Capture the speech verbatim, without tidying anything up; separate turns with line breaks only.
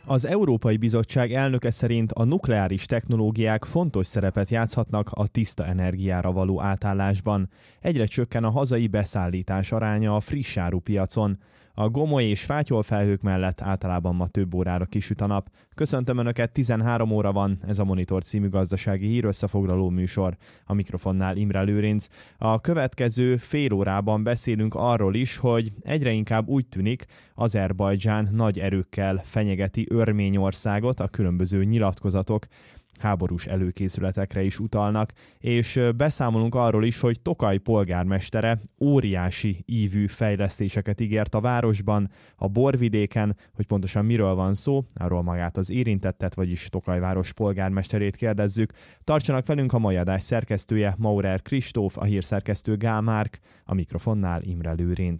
Az Európai Bizottság elnöke szerint a nukleáris technológiák fontos szerepet játszhatnak a tiszta energiára való átállásban. Egyre csökken a hazai beszállítás aránya a friss árupiacon. A gomoly és fátyolfelhők mellett általában ma több órára kisüt a nap. Köszöntöm Önöket, tizenhárom óra van, ez a Monitor című gazdasági hírösszefoglaló műsor. A mikrofonnál Imre Lőrinc. A következő fél órában beszélünk arról is, hogy egyre inkább úgy tűnik, Azerbajdzsán nagy erőkkel fenyegeti Örményországot, a különböző nyilatkozatok háborús előkészületekre is utalnak, és beszámolunk arról is, hogy Tokaj polgármestere óriási ívű fejlesztéseket ígért a városban, a borvidéken, hogy pontosan miről van szó, arról magát az érintettet, vagyis Tokaj város polgármesterét kérdezzük. Tartsanak velünk, a mai adás szerkesztője Maurer Kristóf, a hírszerkesztő Gál Márk, a mikrofonnál Imre Lőrinc.